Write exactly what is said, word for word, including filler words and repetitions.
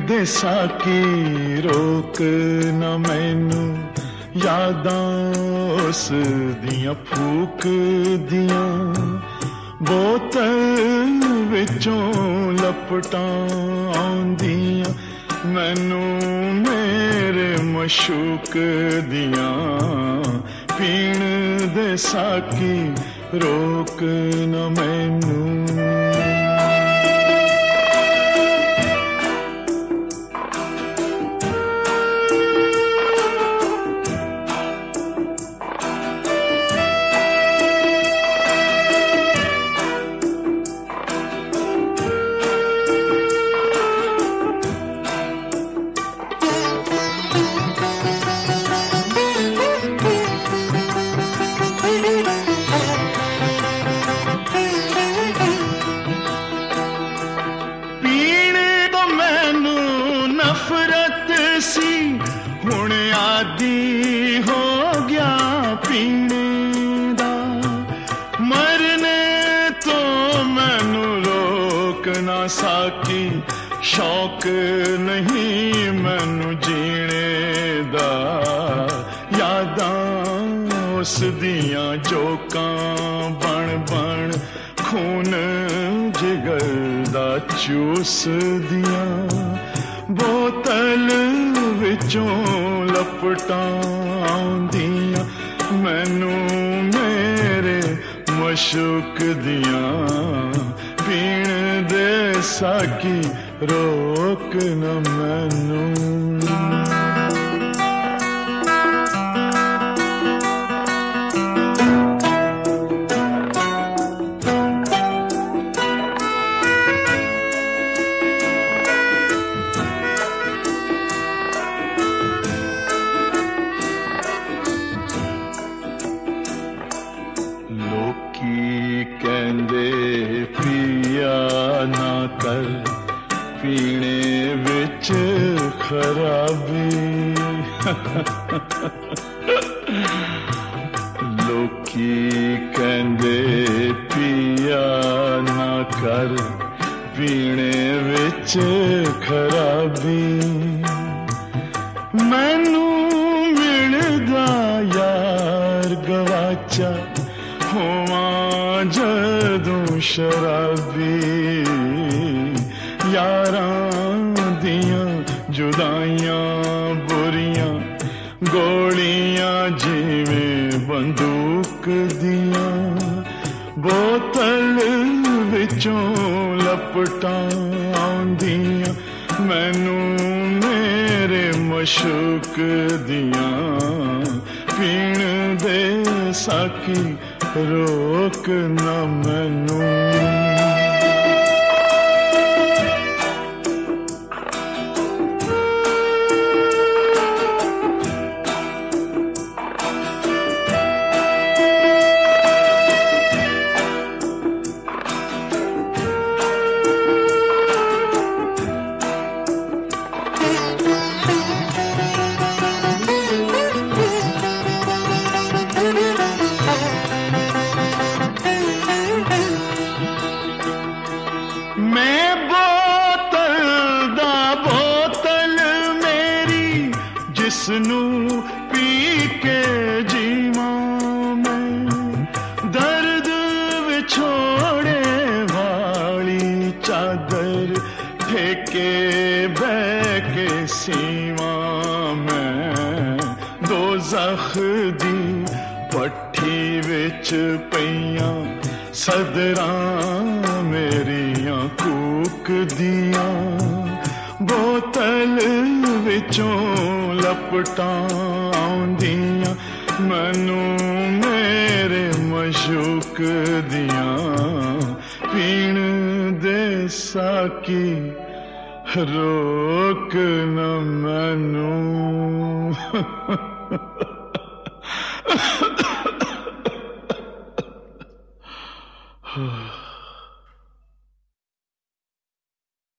दे साकी रोक न मैनू यादां उस दियां फूक दियां बोतल विचों लपटां आउंदियां मैनू मेरे मशूक दियां पीण दे साकी रोक न मैनू नफरत सी हुण आदी हो गया पीने दा मरने तो मैनू रोक ना साकी शौक नहीं मैनू जीने दा यादां उस दियां जोकां बन बन खून जिगर दा चूस दियां बोतल विचों लपटां आउंदियां मैनू मेरे मशूक दियां पीण दे साकी रोक न मैनू लोकी कहंदे पिया ना कर पीने विच खराबी लोकी कहंदे पिया ना कर पीने विच खराबी मैनू मिलदा यार गवाचा होवां जदों शराबी यारां दियां जुदाइयां बुरियां गोलियां जिवें बंदूक दियां बोतल विचों लपटां आउंदियां मैनू मेरे मशूक दियां पीण दे साकी रोक न मैनू मैं बोतल दा बोतल मेरी जिसनू पी के जीवां मैं दर्द विछोड़े वाली चादर ठेके बह के सीवां मैं दोज़ख दी पट्ठी विच पईयां सदरां मेरियां कूक दियां बोतल विचों लपटां आउंदियां मैनू मेरे मशूक दियां पीण दे साकी रोक न मैनू